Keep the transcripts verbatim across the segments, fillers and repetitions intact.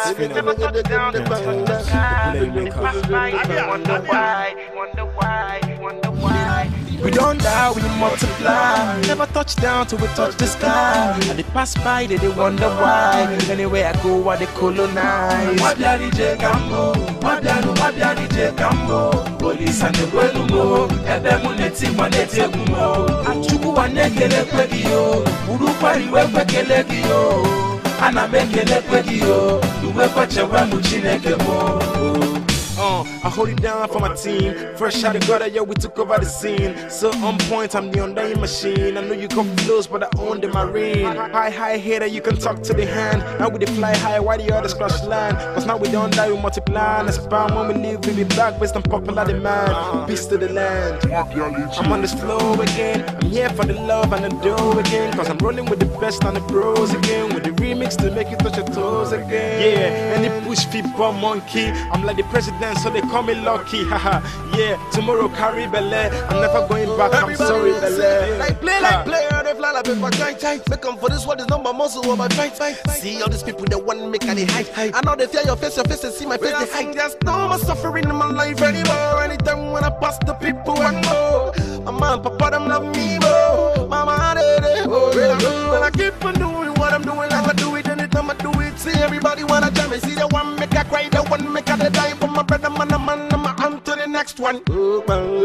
It's Fino. Never touch down to touch the sky. They pass by, they wonder why, wonder why, wonder why. We don't die, we multiply. Never touch down till we touch the sky. And they pass by, they, they wonder why. Anywhere I go, why they colonize. Wabiari je gambo, wabiari, wabiari je gambo. Police and the Guelumo, Ebe muneti manete gumo. Achuku wanekele kwegio, Urupari wekele yo. Ana mekele kwegio, Uwe kwa chewa muchineke mo. Uh, I hold it down for my team. Fresh out of gutter, yo, we took over the scene. So on point, I'm the undying machine. I know you come close, but I own the marine. High, high hater, you can talk to the hand. Now we dey fly high, why the others crash land? Cause now we don't die, we multiply and expand. When we leave, we be back based on popular demand. Peace to the land. I'm on this flow again. I'm here for the love and the dough again. Cause I'm rolling with the best and the pros again. With the remix to make you touch your toes again. Yeah, and they push people monkey. I'm like the president, so they call me lucky, haha. Yeah, tomorrow carry belay. I'm never going back, I'm sorry, belay. Like play, like play, they fly like paper tight, tight. Make come for this one, is not my muscle or my fight, fight. See all these people that want to make any hype. I know they fear your face, your face, and see my face, they hide. There's no more suffering in my life anymore. Anytime when I pass the people, I know. My mom, papa, them love me more. Mama, they, they, oh, they, and I keep on doing what I'm doing, like I do it anytime I do it. See everybody wanna jam me, see the one make I cry, the one make I die. For my brother, man, man, I'm on to the next one. Oh,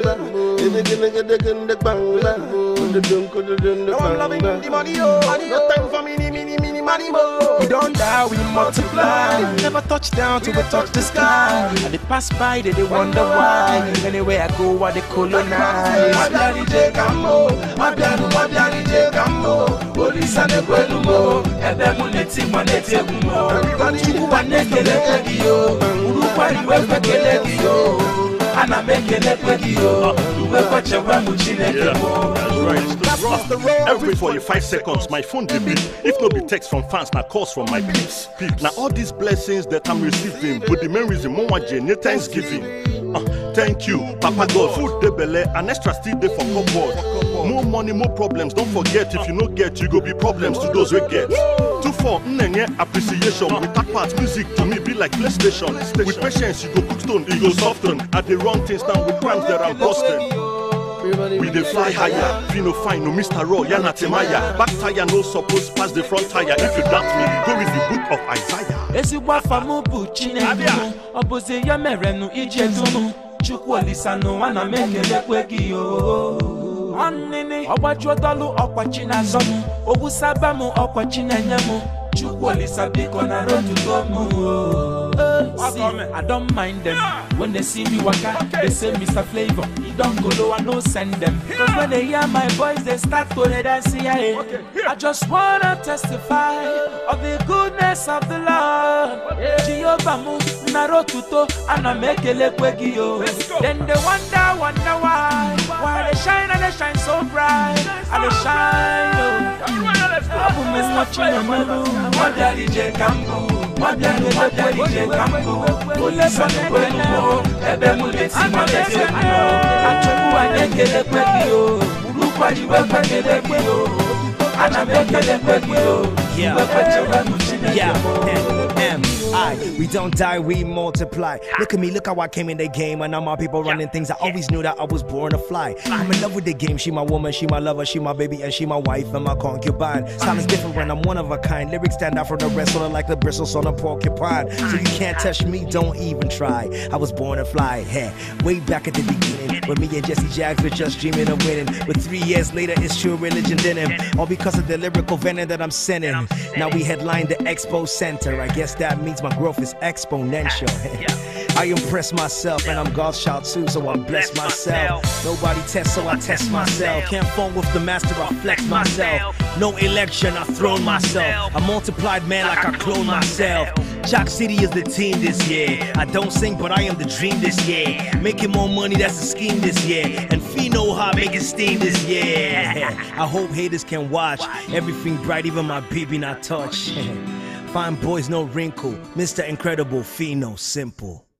I'm loving the money, oh, no time for me, mini, mini, money, more. We don't die, we multiply. Never touch down till we touch the sky. And they pass by, they, they wonder why. Anywhere I go, why they colonize. Wabiari je gambo, wabiari, wabiari je gambo. Police and the Guelumo, Ebe muneti manete gumo. Chuku wanekele kwegio, Urupari wekele yo. Ana mekele kwegio, Uwe kwa chewa muchineke mo. Every forty-five seconds, my phone dey beep. If no be text from fans, na calls from my peeps. Now all these blessings that I'm receiving, but the main reason more one genuine Thanksgiving. Uh, thank you, Papa God. Food dey belle, an extra still dey for cupboard. More money, more problems. Don't forget, if you no get, you go be problems to those who get. Two for nnenye appreciation. With that part, music to me be like PlayStation. With patience, you go cook stone, you go soften. At the wrong things now with crimes that I'm busting. We dey fly higher, Fino fine, no Mister Raw, Yana Temaya. Back tire no suppose pass the front tire. If you doubt me, go with the book of Isaiah. Esi wafamu buchine dumu, oboze ya merenu ije dumu. Chukwu olisano wana mekele kwegio. Onini, obajwo dolu okwachi na zomu. Obusabamu okwachi na nyemu. Chukwu olisabiko na rotu gomu. See, I don't mind them. When they see me waka, they say Mister Flavor. You don't go low, I no send them. Cause when they hear my voice, they start to dance. I just wanna testify of the goodness of the Lord. Jehovah move, Narotuto, and I make a lekwegio. Then they wonder, wonder why. Why they shine and they shine so bright. And they shine, oh. I'm watching a melu. Wabiari je gambo. Wabiari, wabiari je gambo. Police and the Guelumo, Ebe muneti manete gumo. Achuku wanekele kwegio, Urupari wekele kwegio. Ana mekele kwegio, Uwe kwa chewa muchineke mo. I, we don't die, we multiply. Look at me, look how I came in the game. And now my people running things. I always knew that I was born to fly. I'm in love with the game. She my woman, she my lover, she my baby, and she my wife and my concubine. Style is different when I'm one of a kind. Lyrics stand out from the rest, sort of like the bristles on a porcupine. So you can't touch me, don't even try. I was born to fly. Hey, way back at the beginning, when me and Jesse Jaggs were just dreaming of winning. But three years later, it's true religion in him. All because of the lyrical venom that I'm sending. Now we headline the Expo Center. I guess that means my growth is exponential. I impress myself and I'm God's child too, so I bless myself. Nobody tests, so I test myself. Can't phone with the master, I flex myself. No election, I thrown myself. I multiplied man like I cloned myself. Chalk City is the team this year. I don't sing, but I am the dream this year. Making more money, that's the scheme this year. And Fino hot making steam this year. I hope haters can watch. Everything bright, even my baby not touch. Fine boys, no wrinkle. Mister Incredible, Fino, simple.